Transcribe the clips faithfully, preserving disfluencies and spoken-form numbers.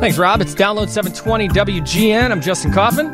Thanks, Rob. It's Download seven twenty W G N. I'm Justin Kaufman.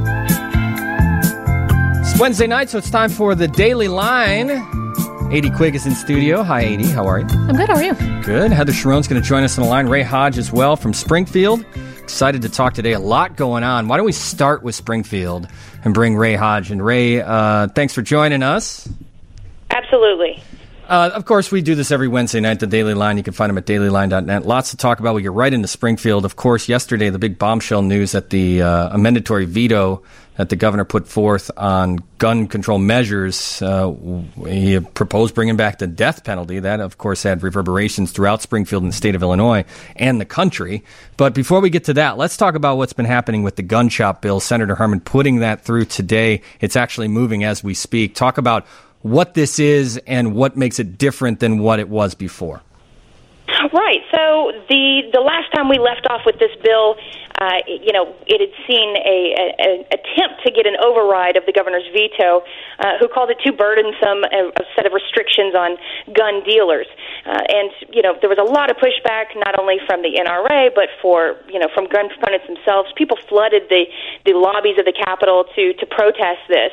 It's Wednesday night, so it's time for the Daily Line. Adi Quigg is in studio. Hi, Adi. How are you? I'm good. How are you? Good. Heather Sharon's going to join us on the line. Ray Hodge as well from Springfield. Excited to talk today. A lot going on. Why don't we start with Springfield and bring Ray Hodge? And Ray, uh, thanks for joining us. Absolutely. Uh, of course, we do this every Wednesday night, the Daily Line. You can find them at daily line dot net. Lots to talk about. We get right into Springfield. Of course, yesterday, the big bombshell news that the uh, a mandatory veto that the governor put forth on gun control measures. Uh, he proposed bringing back the death penalty. That, of course, had reverberations throughout Springfield and the state of Illinois and the country. But before we get to that, let's talk about what's been happening with the gun shop bill. Senator Harman putting that through today. It's actually moving as we speak. Talk about what this is and what makes it different than what it was before. Right. So the the last time we left off with this bill, uh, you know, it had seen a, a, a attempt to get an override of the governor's veto, uh, who called it too burdensome, a, a set of restrictions on gun dealers. Uh, and, you know, there was a lot of pushback, not only from the N R A, but for, you know, from gun proponents themselves. People flooded the, the lobbies of the Capitol to, to protest this.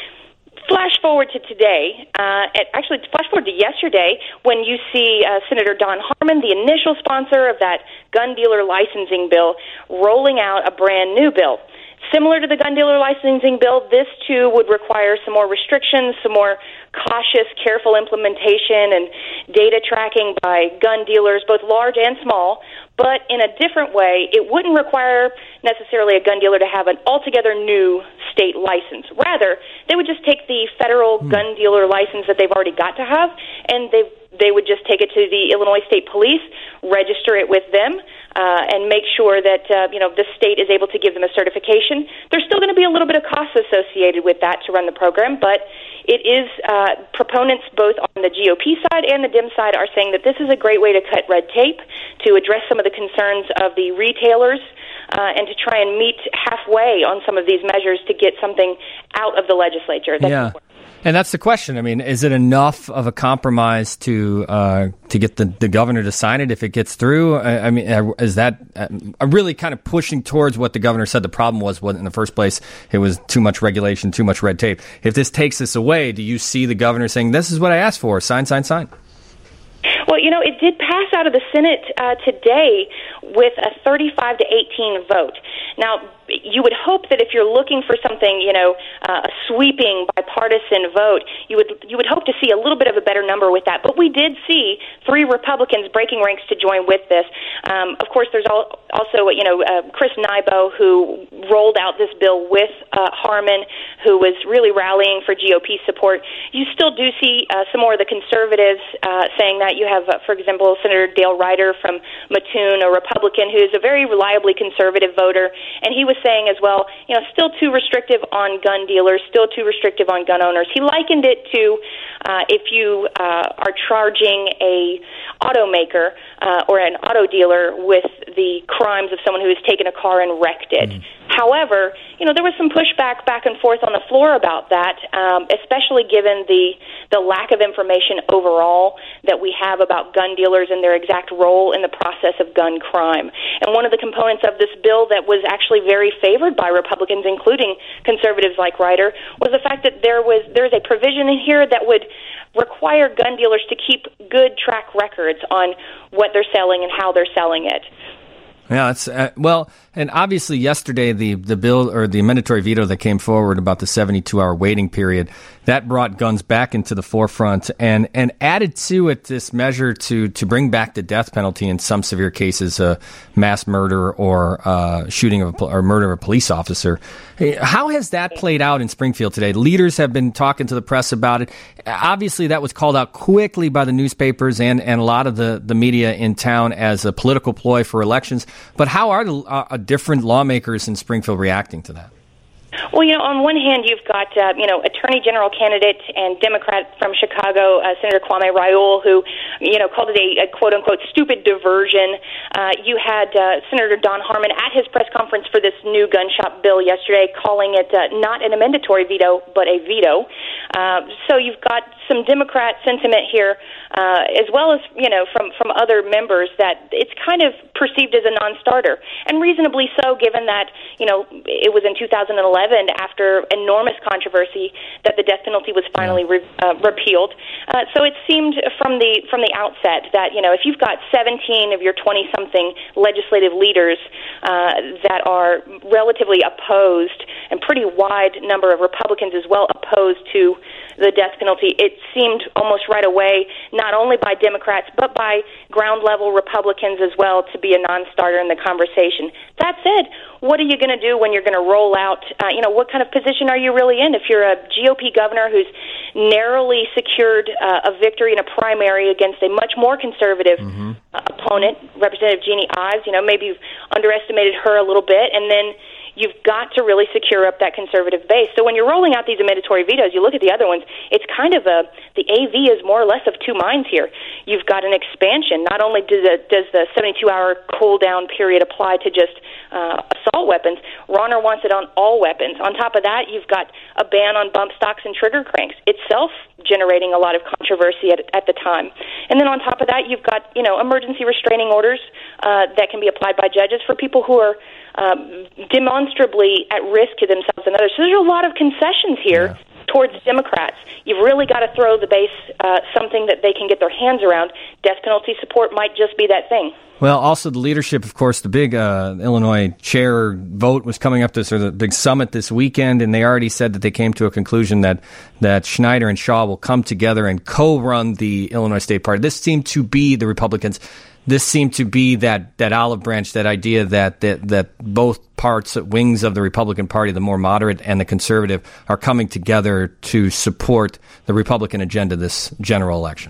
Flash forward to today, uh, actually flash forward to yesterday when you see uh, Senator Don Harman, the initial sponsor of that gun dealer licensing bill, rolling out a brand new bill. Similar to the gun dealer licensing bill, this too would require some more restrictions, some more cautious, careful implementation and data tracking by gun dealers, both large and small. But in a different way, it wouldn't require necessarily a gun dealer to have an altogether new state license. Rather, they would just take the federal mm. gun dealer license that they've already got to have, and they they would just take it to the Illinois State Police, register it with them, uh, and make sure that uh, you know the state is able to give them a certification. There's still going to be a little bit of cost associated with that to run the program, but it is uh, proponents both on the G O P side and the D M side are saying that this is a great way to cut red tape, to address some of the concerns of the retailers, uh, and to try and meet halfway on some of these measures to get something out of the legislature. That's yeah. important. And that's the question. I mean, is it enough of a compromise to uh, to get the, the governor to sign it if it gets through? I, I mean, is that uh, really kind of pushing towards what the governor said the problem was in the first place? It was too much regulation, too much red tape. If this takes this away, do you see the governor saying, this is what I asked for, sign, sign, sign? Well, you know, it did pass out of the Senate uh, today with a thirty-five to eighteen vote. Now, you would hope that if you're looking for something, you know, uh, a sweeping bipartisan vote, you would you would hope to see a little bit of a better number with that. But we did see three Republicans breaking ranks to join with this. Um, of course, there's also, you know, uh, Chris Nybo, who rolled out this bill with uh, Harman, who was really rallying for G O P support. You still do see uh, some more of the conservatives uh, saying that. You have, uh, for example, Senator Dale Ryder from Mattoon, a Republican who is a very reliably conservative voter, and he was saying as well, you know, still too restrictive on gun dealers, still too restrictive on gun owners. He likened it to uh, if you uh, are charging a automaker uh, or an auto dealer with the crimes of someone who has taken a car and wrecked it. Mm. However, you know, there was some pushback back and forth on the floor about that, um, especially given the the lack of information overall that we have about gun dealers and their exact role in the process of gun crime. And one of the components of this bill that was actually very favored by Republicans, including conservatives like Ryder, was the fact that there was there's a provision in here that would require gun dealers to keep good track records on what they're selling and how they're selling it. Yeah, it's uh, well, and obviously yesterday the, the bill or the mandatory veto that came forward about the seventy-two hour waiting period, that brought guns back into the forefront and, and added to it this measure to, to bring back the death penalty in some severe cases, uh, mass murder or uh, shooting of a, or murder of a police officer. How has that played out in Springfield today? Leaders have been talking to the press about it. Obviously, that was called out quickly by the newspapers and, and a lot of the, the media in town as a political ploy for elections. But how are the uh, different lawmakers in Springfield reacting to that? Well, you know, on one hand, you've got, uh, you know, Attorney General candidate and Democrat from Chicago, uh, Senator Kwame Raoul, who, you know, called it a, a quote-unquote stupid diversion. Uh, you had uh, Senator Don Harmon at his press conference for this new gun shop bill yesterday, calling it uh, not an amendatory veto, but a veto. Uh, so you've got some Democrat sentiment here, uh, as well as, you know, from, from other members that it's kind of perceived as a non-starter, and reasonably so, given that, you know, it was in two thousand eleven, after enormous controversy, that the death penalty was finally re- uh, repealed. Uh, so it seemed from the from the outset that, you know, if you've got seventeen of your twenty-something legislative leaders uh, that are relatively opposed, and pretty wide number of Republicans as well opposed to the death penalty, it seemed almost right away, not only by Democrats, but by ground-level Republicans as well, to be a non-starter in the conversation. That said, what are you going to do when you're going to roll out, uh, you know, what kind of position are you really in? If you're a G O P governor who's narrowly secured uh, a victory in a primary against a much more conservative mm-hmm. uh, opponent, Representative Jeannie Ives, you know, maybe you've underestimated her a little bit, and then you've got to really secure up that conservative base. So when you're rolling out these mandatory vetoes, you look at the other ones, it's kind of a, the A V is more or less of two minds here. You've got an expansion. Not only does the, does the seventy-two hour cool-down period apply to just uh, assault weapons, Rauner wants it on all weapons. On top of that, you've got a ban on bump stocks and trigger cranks, itself generating a lot of controversy at, at the time. And then on top of that, you've got, you know, emergency restraining orders uh, that can be applied by judges for people who are Um, demonstrably at risk to themselves and others. So there's a lot of concessions here yeah. towards Democrats. You've really got to throw the base uh, something that they can get their hands around. Death penalty support might just be that thing. Well, also the leadership, of course, the big uh, Illinois chair vote was coming up this, or the big summit this weekend, and they already said that they came to a conclusion that, that Schneider and Shaw will come together and co-run the Illinois State Party. This seemed to be the Republicans. This seemed to be that, that olive branch, that idea that, that that both parts, wings of the Republican Party, the more moderate and the conservative, are coming together to support the Republican agenda this general election.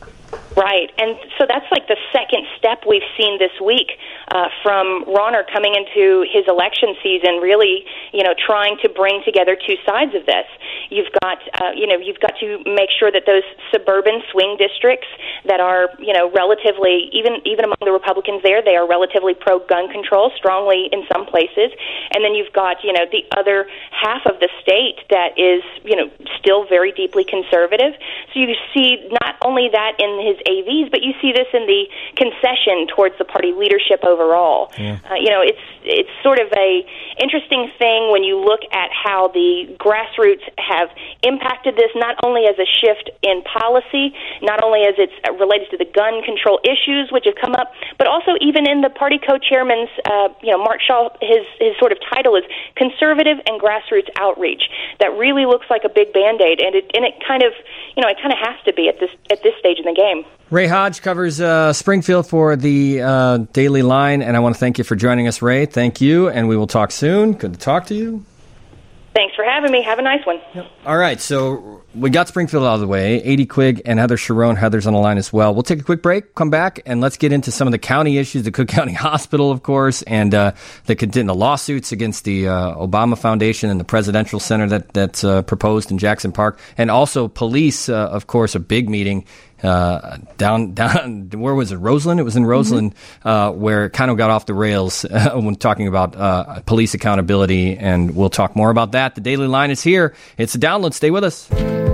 Right, and so that's like the second step we've seen this week uh, from Rauner coming into his election season, really, you know, trying to bring together two sides of this. You've got, uh, you know, you've got to make sure that those suburban swing districts that are, you know, relatively, even even among the Republicans there, they are relatively pro-gun control, strongly in some places, and then you've got, you know, the other half of the state that is, you know, still very deeply conservative. So you see not only that in his A Vs, but you see this in the concession towards the party leadership overall. Yeah. Uh, you know, it's it's sort of a interesting thing when you look at how the grassroots have impacted this, not only as a shift in policy, not only as it's related to the gun control issues which have come up, but also even in the party co-chairman's, uh, you know, Mark Shaw, his his sort of title is Conservative and Grassroots Outreach. That really looks like a big Band-Aid, and it and it kind of, you know, it kind of has to be at this at this stage in the game. Ray Hodge covers uh, Springfield for the uh, Daily Line, and I want to thank you for joining us, Ray. Thank you, and we will talk soon. Good to talk to you. Thanks for having me. Have a nice one. Yep. All right, so we got Springfield out of the way. Adie Quigg and Heather Cherone. Heather's on the line as well. We'll take a quick break, come back, and let's get into some of the county issues, the Cook County Hospital, of course, and uh, the, the lawsuits against the uh, Obama Foundation and the Presidential Center that, that's uh, proposed in Jackson Park, and also police, uh, of course, a big meeting Uh, down, down, where was it? Roseland? It was in Roseland, mm-hmm. uh, where it kind of got off the rails uh, when talking about uh, police accountability, and we'll talk more about that. The Daily Line is here. It's a download. Stay with us.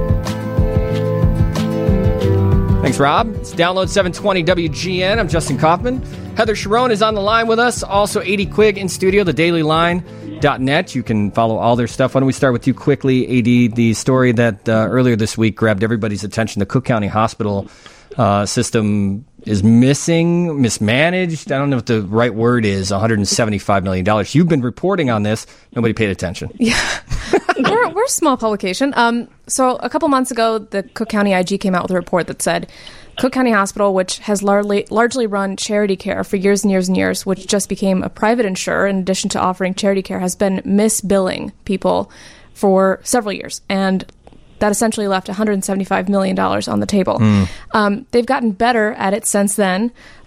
Thanks, Rob. It's Download seven twenty W G N. I'm Justin Kaufman. Heather Cherone is on the line with us. Also, Adie Quigg in studio, the Daily Line dot net. You can follow all their stuff. Why don't we start with you quickly, Adie? The story that uh, earlier this week grabbed everybody's attention. The Cook County Hospital uh, system is missing, mismanaged. I don't know what the right word is, one hundred seventy-five million dollars. You've been reporting on this. Nobody paid attention. Yeah. we're, we're a small publication. Um, so a couple months ago, the Cook County I G came out with a report that said Cook County Hospital, which has largely largely run charity care for years and years and years, which just became a private insurer in addition to offering charity care, has been misbilling people for several years. And that essentially left one hundred seventy-five million dollars on the table. Mm. Um, they've gotten better at it since then,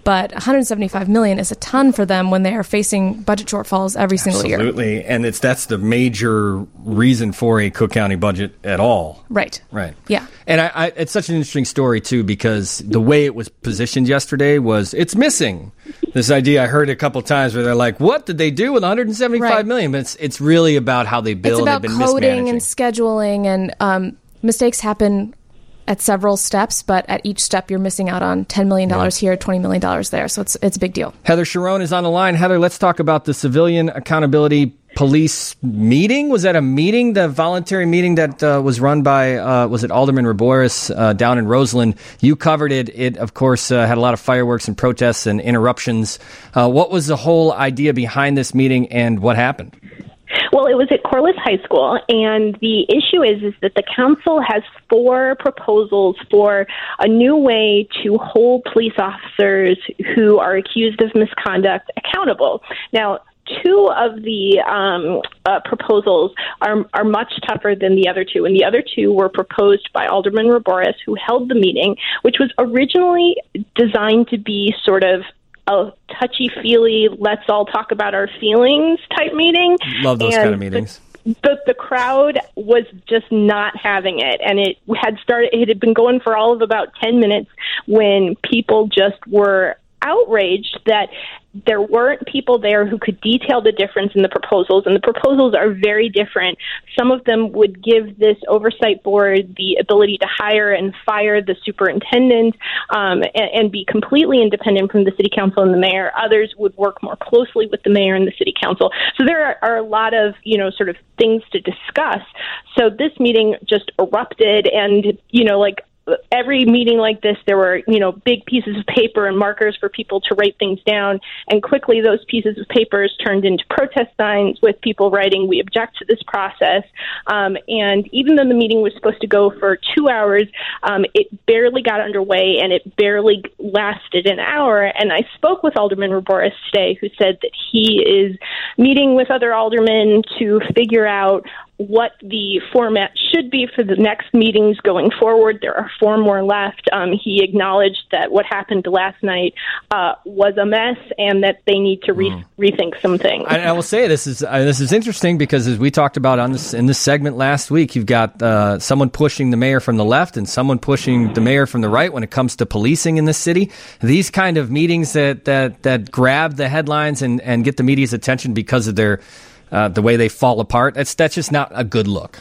But one hundred seventy-five million dollars is a ton for them when they are facing budget shortfalls every single Absolutely. year. Absolutely, and it's that's the major reason for a Cook County budget at all. Right. Right. Yeah. And I, I, it's such an interesting story, too, because the way it was positioned yesterday was it's missing. This idea I heard a couple times where they're like, what did they do with one hundred seventy-five right. million? But it's, it's really about how they build. It's about They've been coding mismanaging. and scheduling, and um, mistakes happen at several steps, but at each step you're missing out on ten million dollars yeah. here, twenty million dollars there. So it's it's a big deal. Heather Cherone is on the line. Heather, let's talk about the Civilian Accountability Police meeting. Was that a meeting, the voluntary meeting that uh, was run by, uh, was it Alderman Raboris uh, down in Roseland? You covered it. It, of course, uh, had a lot of fireworks and protests and interruptions. Uh, what was the whole idea behind this meeting and what happened? Well, it was at Corliss High School, and the issue is is that the council has four proposals for a new way to hold police officers who are accused of misconduct accountable. Now, two of the um, uh, proposals are are much tougher than the other two, and the other two were proposed by Alderman Raboris, who held the meeting, which was originally designed to be sort of a touchy-feely, let's all talk about our feelings type meeting. Love those and kind of meetings. The, the, the crowd was just not having it, and it had started. It had been going for all of about ten minutes when people just were outraged that there weren't people there who could detail the difference in the proposals, and the proposals are very different. Some of them would give this oversight board the ability to hire and fire the superintendent um, and, and be completely independent from the city council and the mayor. Others would work more closely with the mayor and the city council. So there are, are a lot of, you know, sort of things to discuss. So this meeting just erupted, and, you know, like, every meeting like this, there were, you know, big pieces of paper and markers for people to write things down. And quickly, those pieces of papers turned into protest signs with people writing, "We object to this process." Um, and even though the meeting was supposed to go for two hours, um, it barely got underway, and it barely lasted an hour. And I spoke with Alderman Raboris today, who said that he is meeting with other aldermen to figure out what the format should be for the next meetings going forward. There are four more left. Um, he acknowledged that what happened last night uh, was a mess, and that they need to re- mm. rethink some things. I, I will say this is uh, this is interesting because, as we talked about on this in this segment last week, you've got uh, someone pushing the mayor from the left and someone pushing the mayor from the right when it comes to policing in this city. These kind of meetings that that that grab the headlines and, and get the media's attention because of their Uh, the way they fall apart, that's that's just not a good look.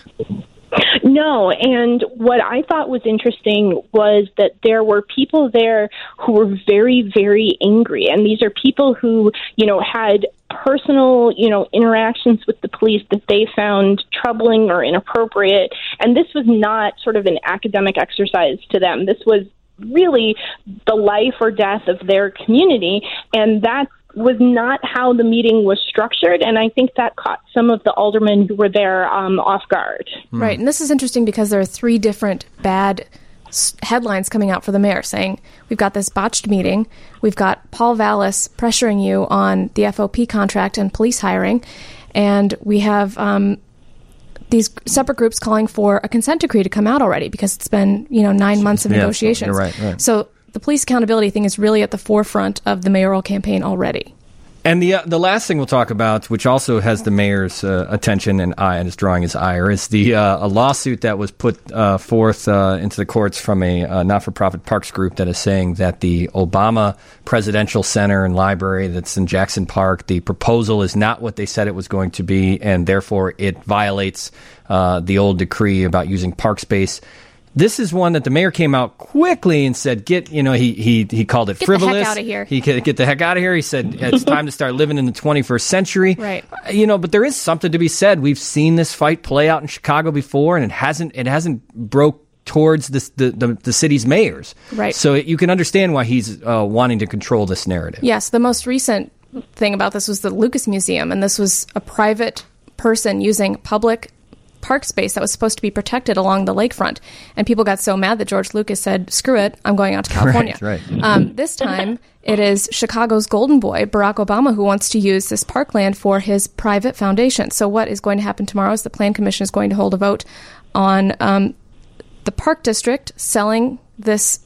No, and what I thought was interesting was that there were people there who were very, very angry, and these are people who, you know, had personal, you know, interactions with the police that they found troubling or inappropriate, and this was not sort of an academic exercise to them. This was really the life or death of their community, and that's was not how the meeting was structured, and I think that caught some of the aldermen who were there um, off guard. Right, and this is interesting because there are three different bad s- headlines coming out for the mayor saying, we've got this botched meeting, we've got Paul Vallis pressuring you on the F O P contract and police hiring, and we have um, these separate groups calling for a consent decree to come out already because it's been, you know, nine months of yeah, negotiations. You're right, right. So the police accountability thing is really at the forefront of the mayoral campaign already. And the uh, the last thing we'll talk about, which also has the mayor's uh, attention and eye and is drawing his ire, is the uh, a lawsuit that was put uh, forth uh, into the courts from a uh, not-for-profit parks group that is saying that the Obama Presidential Center and Library that's in Jackson Park, the proposal is not what they said it was going to be, and therefore it violates uh, the old decree about using park space. This is one that the mayor came out quickly and said, "Get you know." He he he called it get frivolous. Get the heck out of here. He could get the heck out of here. He said it's time to start living in the twenty-first century. Right. You know, but there is something to be said. We've seen this fight play out in Chicago before, and it hasn't it hasn't broke towards this, the, the the city's mayors. Right. So it, you can understand why he's uh, wanting to control this narrative. Yes, the most recent thing about this was the Lucas Museum, and this was a private person using public park space that was supposed to be protected along the lakefront. And people got so mad that George Lucas said, screw it, I'm going out to California. Right, right. Um, this time, it is Chicago's golden boy, Barack Obama, who wants to use this parkland for his private foundation. So what is going to happen tomorrow is the Plan Commission is going to hold a vote on um, the Park District selling this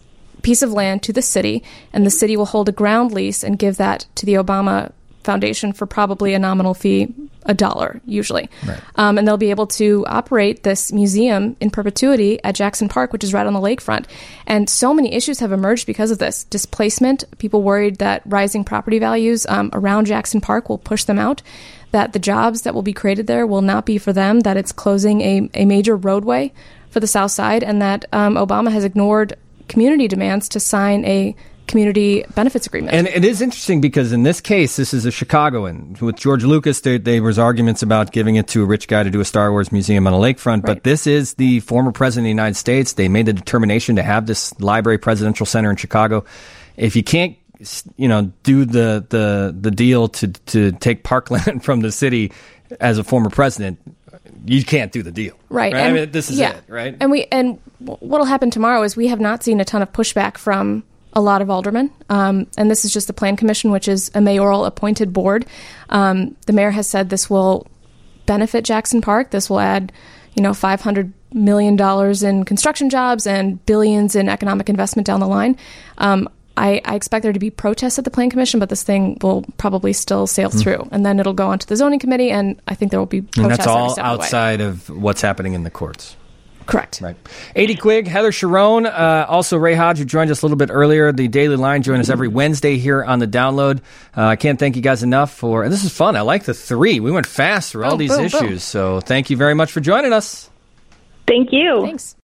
piece of land to the city, and the city will hold a ground lease and give that to the Obama Foundation for probably a nominal fee, a dollar usually. Right. Um, and they'll be able to operate this museum in perpetuity at Jackson Park, which is right on the lakefront. And so many issues have emerged because of this. Displacement, people worried that rising property values um, around Jackson Park will push them out, that the jobs that will be created there will not be for them, that it's closing a, a major roadway for the South Side, and that um, Obama has ignored community demands to sign a community benefits agreement. And it is interesting because in this case, this is a Chicagoan. With George Lucas, there, there was arguments about giving it to a rich guy to do a Star Wars museum on a lakefront, right. But this is the former president of the United States. They made the determination to have this library presidential center in Chicago. If you can't, you know, do the, the, the deal to, to take parkland from the city as a former president, you can't do the deal. Right. right? And, I mean, this is yeah. it, right? And we and what'll happen tomorrow is we have not seen a ton of pushback from a lot of aldermen. Um, and this is just the Plan Commission, which is a mayoral appointed board. Um, the mayor has said this will benefit Jackson Park. This will add, you know, five hundred million dollars in construction jobs and billions in economic investment down the line. Um, I, I expect there to be protests at the Plan Commission, but this thing will probably still sail mm. through. And then it'll go on to the zoning committee, and I think there will be protests. And that's all every step outside of, of what's happening in the courts. Correct. Right. Adi Quigg, Heather Cherone, uh, also Ray Hodge, who joined us a little bit earlier. The Daily Line join us every Wednesday here on the Download. Uh, I can't thank you guys enough for, and this is fun. I like the three. We went fast through all boom, these boom, issues. Boom. So thank you very much for joining us. Thank you. Thanks.